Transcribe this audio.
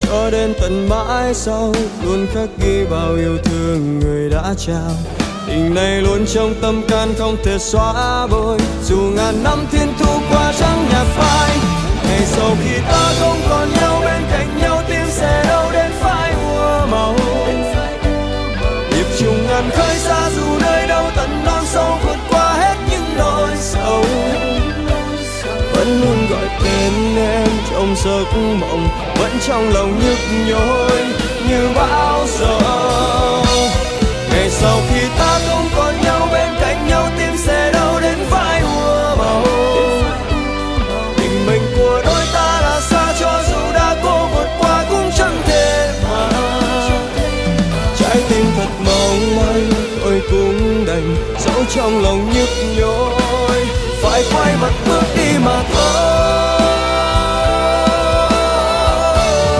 cho đến tận mãi sau, luôn khắc ghi bao yêu thương người đã trao. Tình này luôn trong tâm can không thể xóa vơi, dù ngàn năm thiên thu qua trắng nhạt phai. Ngày sau khi ta không còn nhau, bên cạnh nhau tim sẽ đâu đến phai mua màu. Nhịp trùng ngàn khơi xa dù nơi đâu tận non sâu, vượt qua hết những nỗi sầu. Vẫn luôn gọi tên em trong giấc mộng, vẫn trong lòng nhức nhối như bão giông. Ngày sau khi ta không còn nhau, bên cạnh nhau tim sẽ đâu đến phai mua màu. Tình mình của đôi ta là xa, cho dù đã cố vượt qua cũng chẳng thể mà. Trái tim thật mong manh, tôi cũng đành dẫu trong lòng nhức nhối phải quay mặt bước.